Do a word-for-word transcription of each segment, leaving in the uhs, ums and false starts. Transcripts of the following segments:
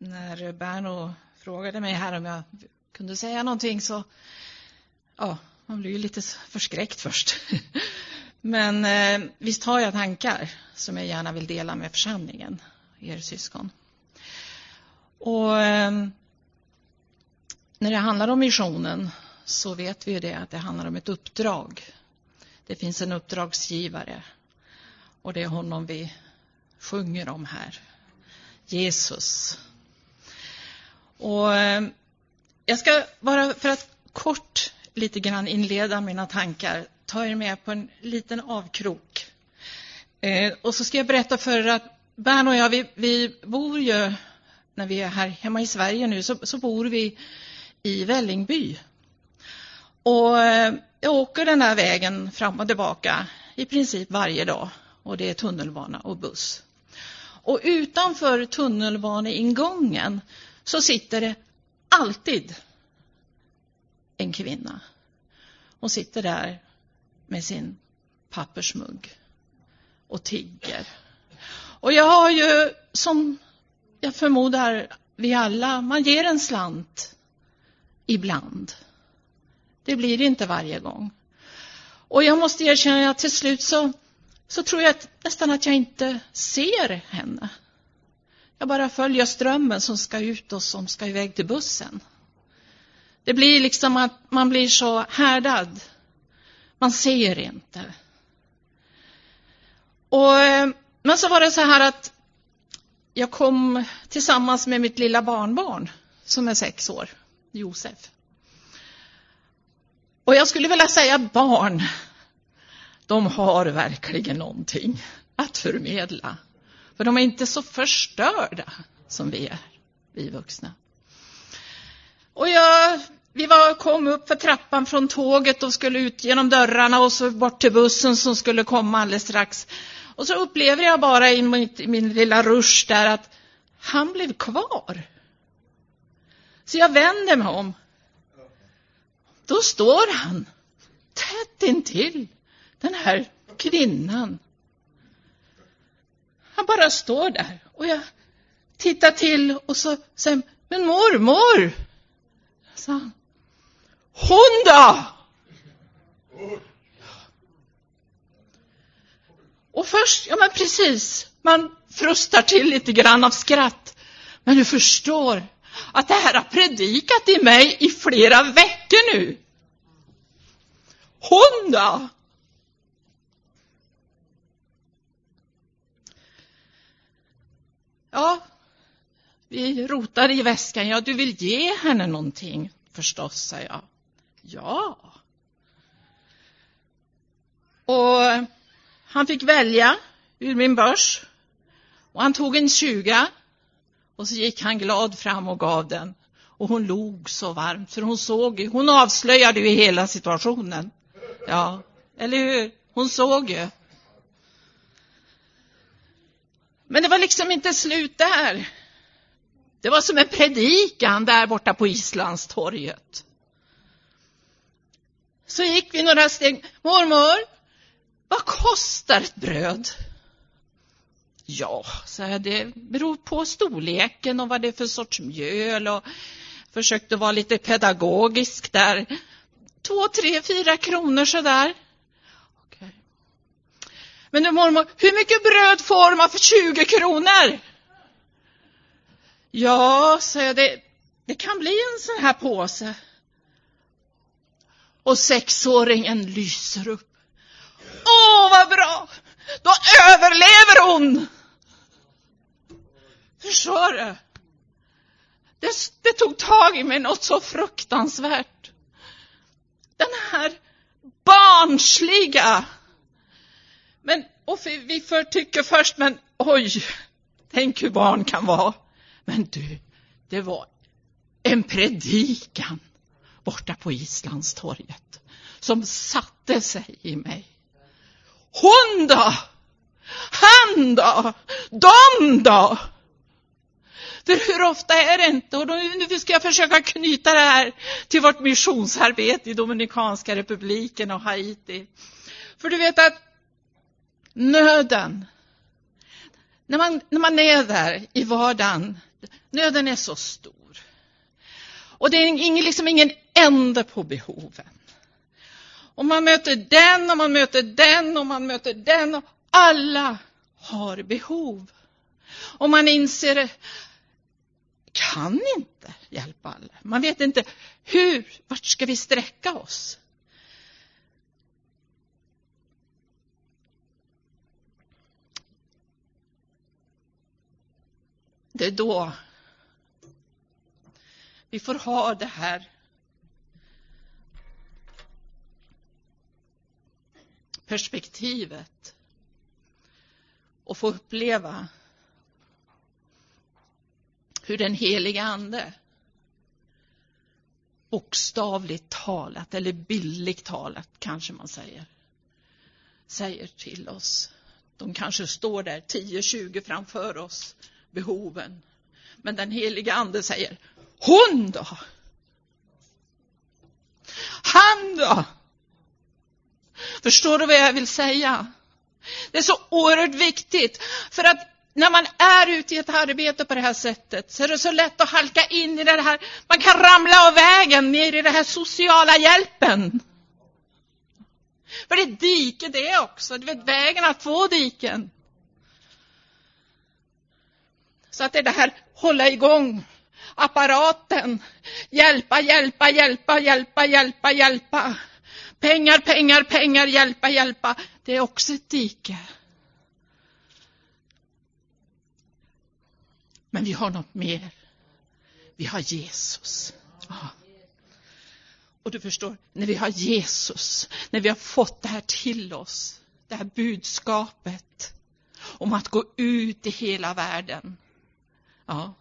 när Berno frågade mig här om jag kunde säga någonting så ja, man blir ju lite förskräckt först. Men eh, visst har jag tankar som jag gärna vill dela med församlingen, er syskon. Och eh, när det handlar om missionen så vet vi ju det att det handlar om ett uppdrag. Det finns en uppdragsgivare och det är honom vi sjunger om här. Jesus. Och eh, jag ska bara för att kort lite grann inleda mina tankar ta er med på en liten avkrok. Eh, och så ska jag berätta för att Bern och jag, vi, vi bor ju, när vi är här hemma i Sverige nu, så, så bor vi i Vällingby. Och eh, jag åker den här vägen fram och tillbaka i princip varje dag. Och det är tunnelbana och buss. Och utanför tunnelbaneingången så sitter det alltid en kvinna. Hon sitter där med sin pappersmugg och tigger. Och jag har ju, som jag förmodar vi alla, man ger en slant ibland. Det blir det inte varje gång. Och jag måste erkänna att till slut så, så tror jag att, nästan att jag inte ser henne. Jag bara följer strömmen som ska ut och som ska iväg till bussen. Det blir liksom att man blir så härdad. Man ser inte. Och, men så var det så här att jag kom tillsammans med mitt lilla barnbarn som är sex år, Josef. Och jag skulle vilja säga barn, de har verkligen någonting att förmedla. För de är inte så förstörda som vi är, vi vuxna. Och jag, vi var, kom upp för trappan från tåget och skulle ut genom dörrarna och så bort till bussen som skulle komma alldeles strax. Och så upplevde jag bara i min, i min lilla rush där att han blev kvar. Så jag vände mig om. Då står han tätt intill den här kvinnan. Han bara står där och jag tittar till och så säger, men mormor, sa han. Hon då? Och först, ja men precis, man frustar till lite grann av skratt. Men du förstår att det här har predikat i mig i flera veckor nu. Hon då? Ja, vi rotar i väskan. Ja, du vill ge henne någonting förstås, säger jag. Ja. Och han fick välja ur min börs. Och han tog en tjuga. Och så gick han glad fram och gav den. Och hon log så varmt. För hon såg, hon avslöjade ju hela situationen. Ja, eller hur? Hon såg ju. Men det var liksom inte slut där. Det var som en predikan där borta på Islandstorget. Så gick vi några steg. Mormor, vad kostar ett bröd? Ja, så här, det beror på storleken och vad det är för sorts mjöl. Och försökte vara lite pedagogisk där. Två, tre, fyra kronor så där. Okej. Men nu mormor, hur mycket bröd får man för tjugo kronor? Ja, så jag, det, det kan bli en sån här påse. Och sexåringen lyser upp. Åh, vad bra! Då överlever hon! Förstår du? Det, det tog tag i mig något så fruktansvärt. Den här barnsliga. Men, och vi för, tycker först, men oj, tänk hur barn kan vara. Men du, det var en predikan borta på Islandstorget som satte sig i mig. Hon då? Han då? De då? För hur ofta är det inte? Och då, nu ska jag försöka knyta det här till vårt missionsarbete i Dominikanska republiken och Haiti. För du vet att nöden, När man, när man är där i vardagen, nöden är så stor. Och det är ingen, liksom ingen ände på behoven. Och man möter den och man möter den och man möter den. Och alla har behov. Och man inser, kan inte hjälpa alla. Man vet inte hur, vart ska vi sträcka oss? Det är då vi får ha det här perspektivet och få uppleva hur den heliga ande bokstavligt talat eller bildligt talat kanske man säger säger till oss. De kanske står där tio tjugo framför oss, behoven. Men den heliga ande säger, hon då? Han då? Förstår du vad jag vill säga? Det är så oerhört viktigt. För att när man är ute i ett arbete på det här sättet så är det så lätt att halka in i det här. Man kan ramla av vägen ner i det här sociala hjälpen. För det är dike det också. Du vet, vägen har två diken. Så att det är det här hålla igång apparaten. Hjälpa, hjälpa, hjälpa, hjälpa, hjälpa, hjälpa. Pengar, pengar, pengar, hjälpa, hjälpa. Det är också ett dike. Men vi har något mer. Vi har Jesus. Ja. Och du förstår, när vi har Jesus, när vi har fått det här till oss, det här budskapet om att gå ut i hela världen. Ja.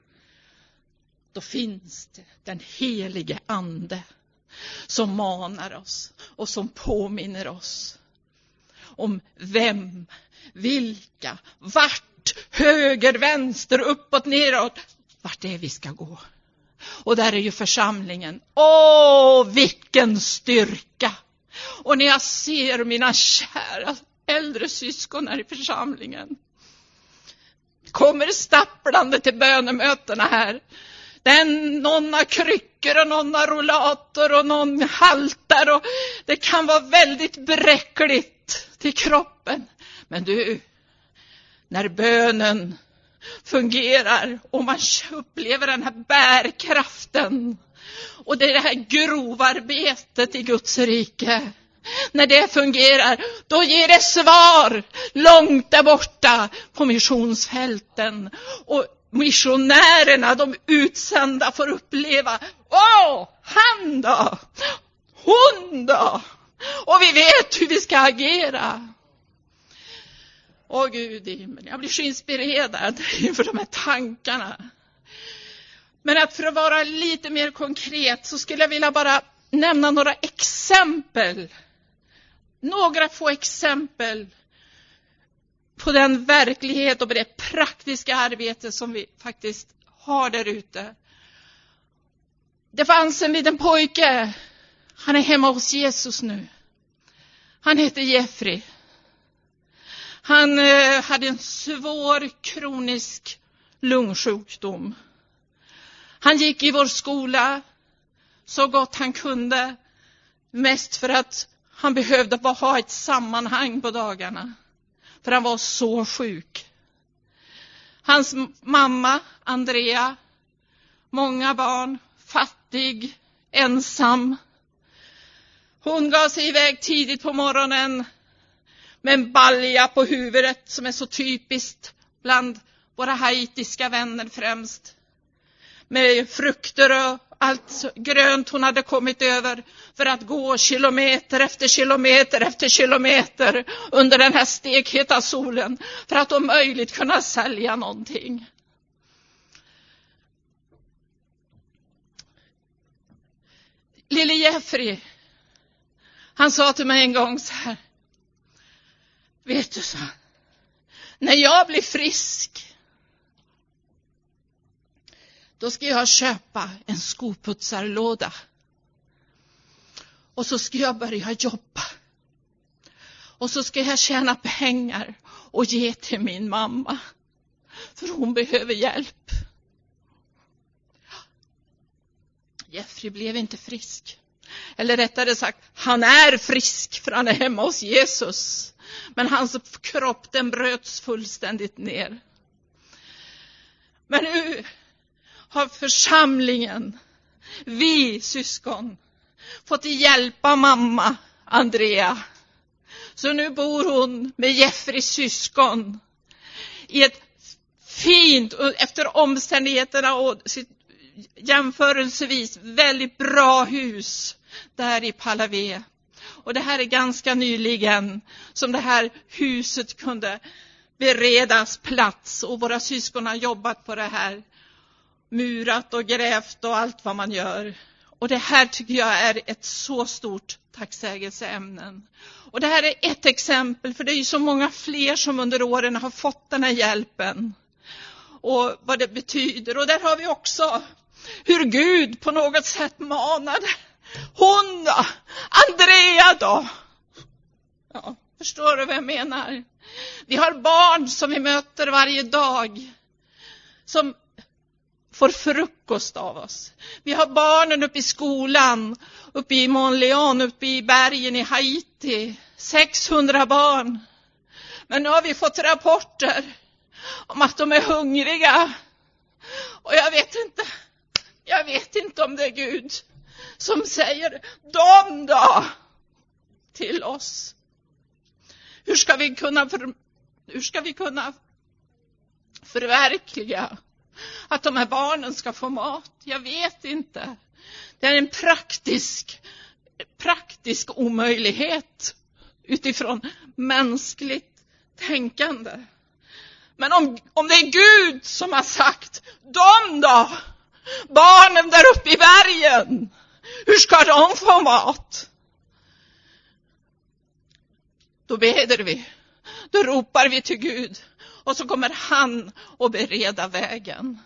Då finns det den helige ande som manar oss och som påminner oss om vem, vilka, vart, höger, vänster, uppåt, neråt, vart det är vi ska gå. Och där är ju församlingen. Åh, vilken styrka! Och när jag ser mina kära äldre syskon här i församlingen kommer stapplande till bönemötena här. Den, någon har kryckor och någon har rollator och någon haltar. Och det kan vara väldigt bräckligt till kroppen. Men du, när bönen fungerar och man upplever den här bärkraften och det är det här grovarbetet i Guds rike. När det fungerar, då ger det svar långt där borta på missionsfälten. Och missionärerna, de utsända, får uppleva, åh, han då, hon då. Och vi vet hur vi ska agera. Åh Gud, jag blir så inspirerad inför de här tankarna. Men att för att vara lite mer konkret så skulle jag vilja bara nämna några exempel. Några få exempel på den verklighet och på det praktiska arbete som vi faktiskt har där ute. Det fanns en liten pojke. Han är hemma hos Jesus nu. Han heter Jeffrey. Han eh, hade en svår kronisk lungsjukdom. Han gick i vår skola så gott han kunde. Mest för att han behövde bara ha ett sammanhang på dagarna. För han var så sjuk. Hans mamma, Andrea, många barn, fattig, ensam. Hon gav sig iväg tidigt på morgonen med en balja på huvudet som är så typiskt bland våra haitiska vänner främst. Med frukter och allt grönt hon hade kommit över för att gå kilometer efter kilometer efter kilometer under den här stekheta solen för att om möjligt kunna sälja någonting. Lille Jeffrey, han sa till mig en gång så här: vet du, så när jag blir frisk då ska jag köpa en skoputsarlåda. Och så ska jag börja jobba. Och så ska jag tjäna pengar och ge till min mamma För hon behöver hjälp. Jeffrey blev inte frisk. Eller rättare sagt, han är frisk för han är hemma hos Jesus. Men hans kropp, den bröts fullständigt ner. Men nu har församlingen, vi syskon, fått hjälpa mamma Andrea. Så nu bor hon med Jeffreys syskon i ett fint, efter omständigheterna och sitt jämförelsevis väldigt bra hus där i Palavé. Och det här är ganska nyligen som det här huset kunde beredas plats. Och våra syskon har jobbat på det här. Murat och grävt och allt vad man gör. Och det här tycker jag är ett så stort tacksägelseämnen. Och det här är ett exempel, för det är ju så många fler som under åren har fått den här hjälpen. Och vad det betyder. Och där har vi också hur Gud på något sätt manade. Hon då? Andrea då? Ja, förstår du vad jag menar? Vi har barn som vi möter varje dag. Som får frukost av oss. Vi har barnen uppe i skolan. Uppe i Montleon, uppe i bergen i Haiti. sexhundra barn. Men nu har vi fått rapporter om att de är hungriga. Och jag vet inte. Jag vet inte om det är Gud som säger dem då till oss. Hur ska vi kunna för, hur ska vi kunna förverkliga att de här barnen ska få mat? Jag vet inte. Det är en praktisk praktisk omöjlighet utifrån mänskligt tänkande. Men om, om det är Gud som har sagt dem då, barnen där uppe i bergen, hur ska de få mat? Då beder vi. Då ropar vi till Gud. Och så kommer han att bereda vägen.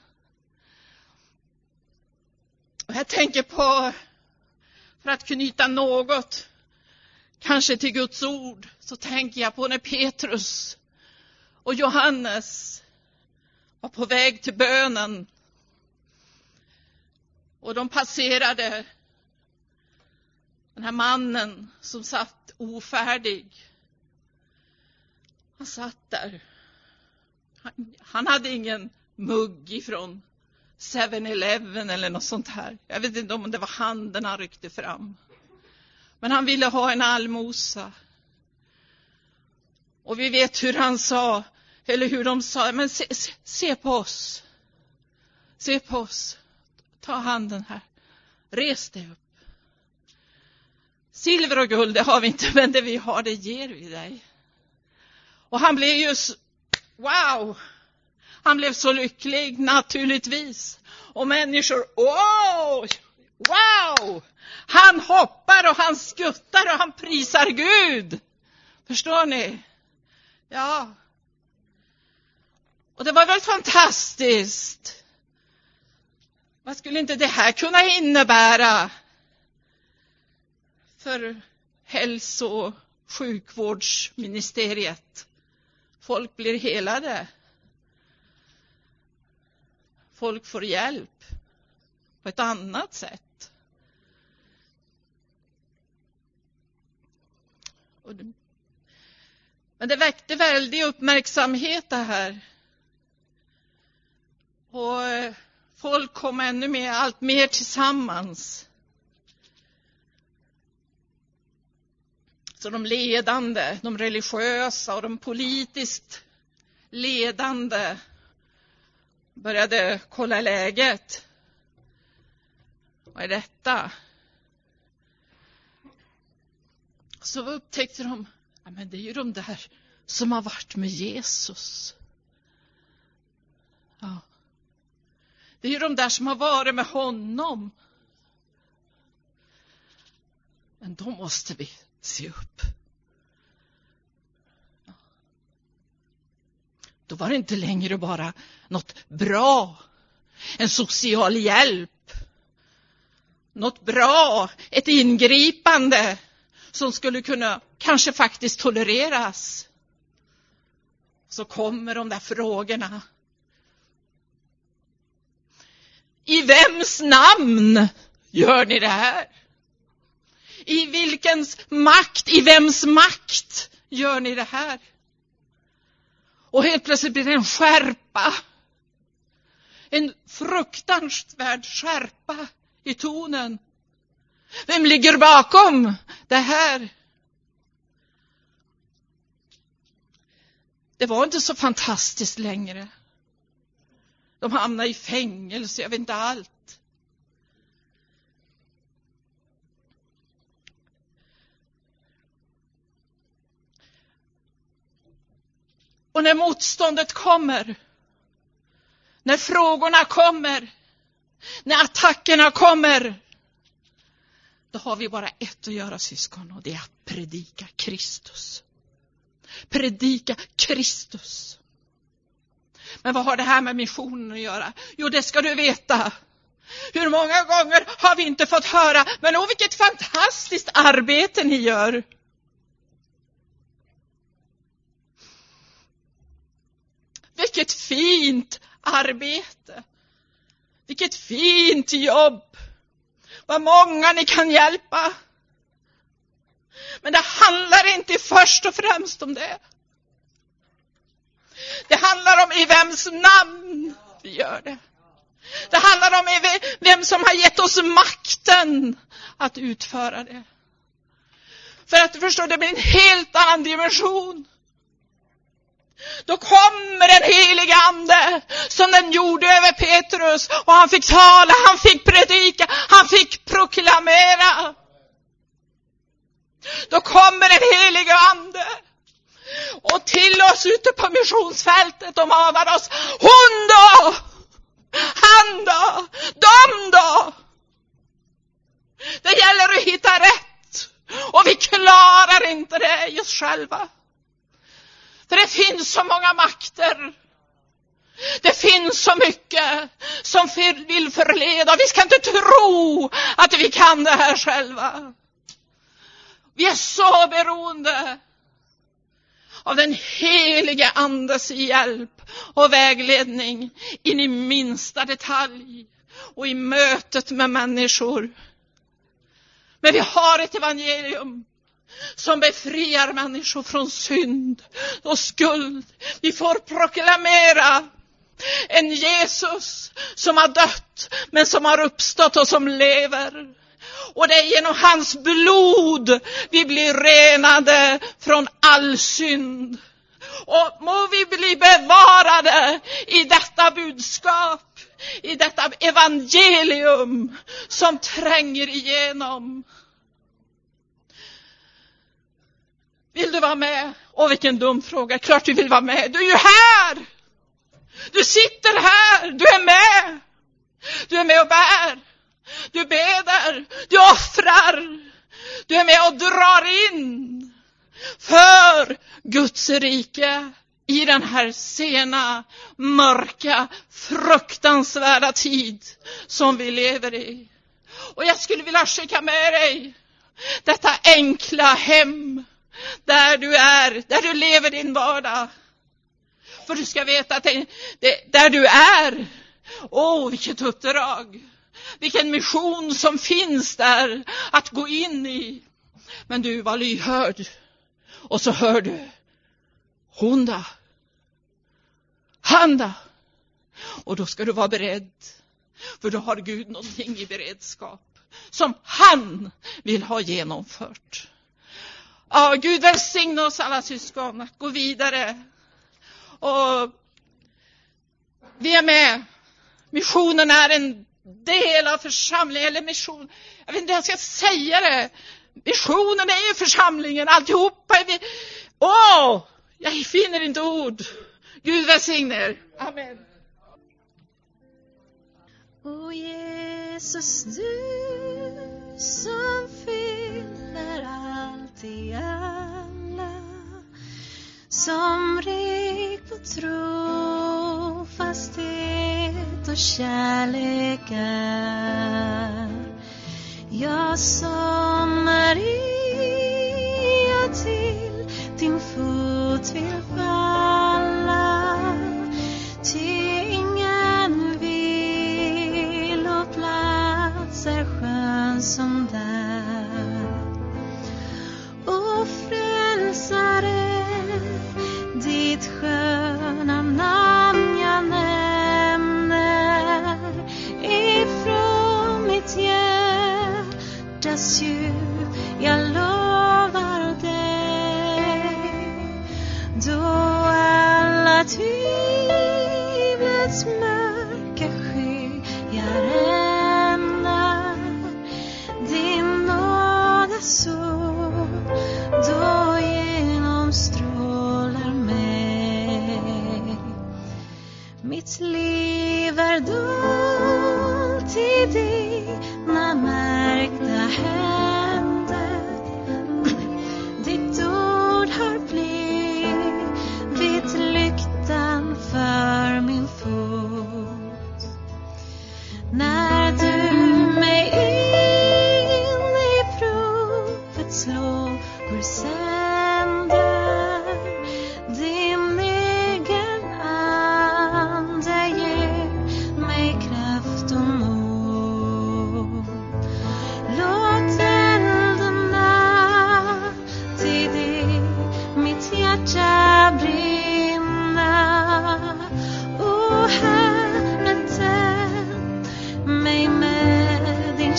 Och jag tänker på, för att knyta något, kanske till Guds ord, så tänker jag på när Petrus och Johannes var på väg till bönen. Och de passerade den här mannen som satt ofärdig. Han satt där. Han, han hade ingen mugg ifrån seven eleven eller något sånt här. Jag vet inte om det var handen han ryckte fram. Men han ville ha en allmosa. Och vi vet hur han sa, eller hur de sa, men se, se, se på oss. Se på oss. Ta handen här. Res dig upp. Silver och guld, det har vi inte, men det vi har, det ger vi dig. Och han blev ju, wow! Han blev så lycklig, naturligtvis. Och människor, oh, wow! Han hoppar och han skuttar och han prisar Gud. Förstår ni? Ja. Och det var väl fantastiskt. Vad skulle inte det här kunna innebära för hälso- och sjukvårdsministeriet? Folk blir helade. Folk får hjälp på ett annat sätt. Och det, men det väckte väldig uppmärksamhet det här. Och folk kom ännu mer, allt mer tillsammans. Så de ledande, de religiösa och de politiskt ledande började kolla läget. Vad är detta? Så upptäckte de, ja, men det är ju de där som har varit med Jesus. Ja. Det är ju de där som har varit med honom. Men då måste vi se upp. Ja. Då var det inte längre bara något bra. En social hjälp. Något bra. Ett ingripande som skulle kunna kanske faktiskt tolereras. Så kommer de där frågorna. vems namn gör ni det här? I vilkens makt, i vems makt gör ni det här? Och helt plötsligt blir det en skärpa. En fruktansvärd skärpa i tonen. Vem ligger bakom det här? Det var inte så fantastiskt längre. De hamnade i fängelse, jag vet inte allt. Och när motståndet kommer, när frågorna kommer, när attackerna kommer, då har vi bara ett att göra, syskon, och det är att predika Kristus. Predika Kristus. Men vad har det här med missionen att göra? Jo, det ska du veta. Hur många gånger har vi inte fått höra, men åh, vilket fantastiskt arbete ni gör. Vilket fint arbete. Vilket fint jobb. Vad många ni kan hjälpa. Men det handlar inte först och främst om det. Det handlar om i vems namn vi gör det. Det handlar om i vem som har gett oss makten att utföra det. För att du förstår, det blir en helt annan dimension. Då kommer den heliga ande som den gjorde över Petrus, och han fick tala, han fick predika, han fick proklamera. Då kommer den heliga ande och till oss ute på missionsfältet och manar oss: hon då, han då, dom då. Det gäller att hitta rätt, och vi klarar inte det i oss själva. För det finns så många makter. Det finns så mycket som vill förleda. Vi ska inte tro att vi kan det här själva. Vi är så beroende av den helige andes hjälp och vägledning in i minsta detalj och i mötet med människor. Men vi har ett evangelium som befriar människor från synd och skuld. Vi får proklamera en Jesus som har dött men som har uppstått och som lever. Och det är genom hans blod vi blir renade från all synd. Och må vi bli bevarade i detta budskap, i detta evangelium som tränger igenom. Vill du vara med? Och vilken dum fråga. Klart du vill vara med. Du är ju här. Du sitter här. Du är med. Du är med och bär. Du beder. Du offrar. Du är med och drar in för Guds rike i den här sena, mörka, fruktansvärda tid som vi lever i. Och jag skulle vilja skicka med dig detta enkla hem där du är, där du lever din vardag. För du ska veta att det, det, där du är, åh, vilket uppdrag, vilken mission som finns där att gå in i. Men du var lyhörd, och så hör du: hon då, han då. Och då ska du vara beredd, för då har Gud någonting i beredskap som han vill ha genomfört. Ja, Gud välsigna oss alla syskon att gå vidare. Och vi är med. Missionen är en del av församlingen. Eller mission. Jag vet inte hur jag ska säga det. Missionen är ju församlingen. Alltihopa är vi. Åh, jag finner inte ord. Gud välsigna er. Amen. O Jesus, du som fyller allt i alla, som rik på trofasthet och kärlek är. Jag som Maria till din fot vill falla, ty ingen vill och plats dina märkta händer. Ditt ord har blivit lyktan för min fot. När du mig in i provets lågor sänder, din egen ande ger mig kraft och mod. Låt eldarna till dig mitt hjärta brinna. O Herre, tänd mig med din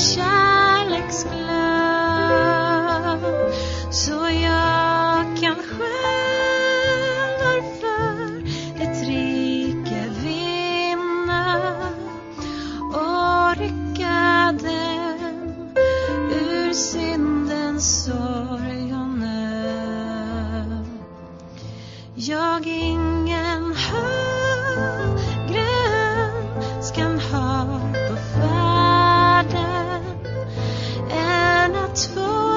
kärleksglöd, så jag kan själar för ditt rike vinna och rycka dem ur syndens sorg och nöd. Jag ingen högre önskan har på färden än att få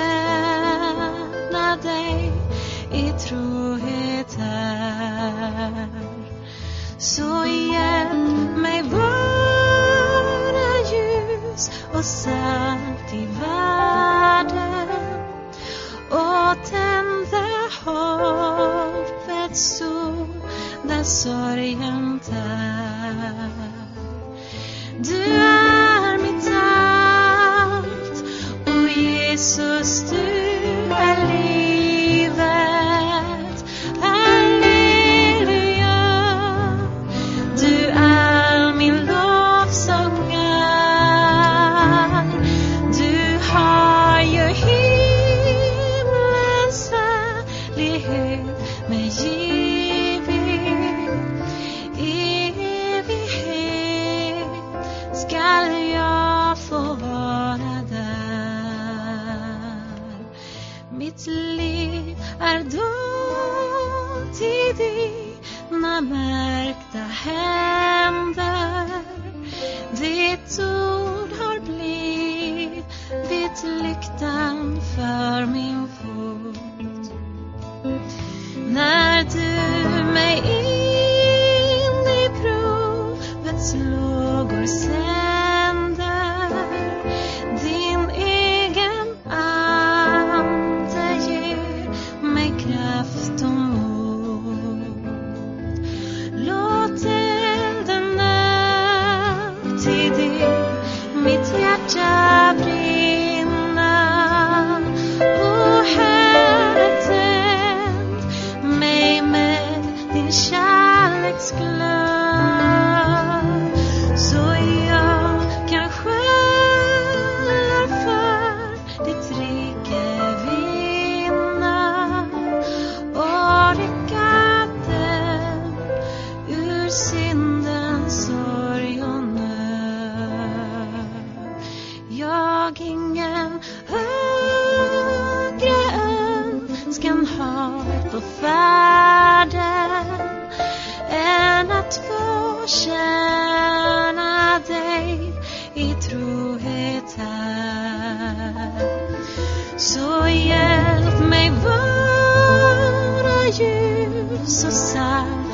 tjäna dig i trohet här. Så hjälp mig vara ljus och salt i världen och tända hoppets sol där sorgen tär. Du är mitt allt, o Jesus, du är livet. Halleluja, du är min lovsångare. Du har ju himlens härlighet mig givit. Evighet skall jag få vara där. Mitt liv är dolt i dina märkta händer. Ditt ord har blivit lyktan för min fot. När du mig in i provets lågor sänder, din egen ande ger mig kraft och mod. Låt eldarna till dig mitt hjärta brinna. O Herre, tänd mig med din kärleksglöd, så jag kan själar för ditt rike vinna och rycka dem ur syndens sorg och nöd. Jag ingen högre önskan har på färden än att få tjäna dig i trohet här. Så hjälp mig vara ljus och salt